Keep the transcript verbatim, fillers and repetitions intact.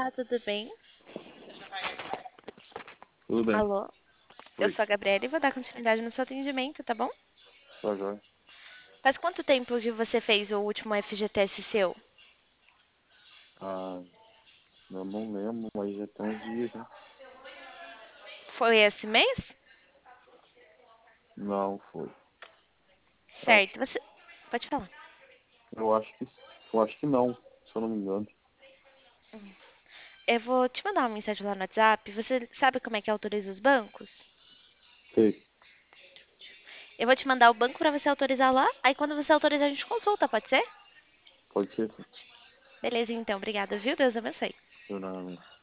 Olá, tudo bem? Tudo bem. Alô? Eu Oi. sou a Gabriela e vou dar continuidade no seu atendimento, tá bom? Tá joia. Faz quanto tempo que você fez o último F G T S seu? Ah, eu não lembro, mas já tem uns dias, né? Foi esse mês? Não foi. Acho. Certo, você pode falar. Eu acho que. Eu acho que não, se eu não me engano. Eu vou te mandar uma mensagem lá no WhatsApp. Você sabe como é que autoriza os bancos? Sei. Eu vou te mandar o banco pra você autorizar lá. Aí quando você autorizar, a gente consulta, pode ser? Pode ser sim. Beleza, então. Obrigada, viu? Deus abençoe. Eu não,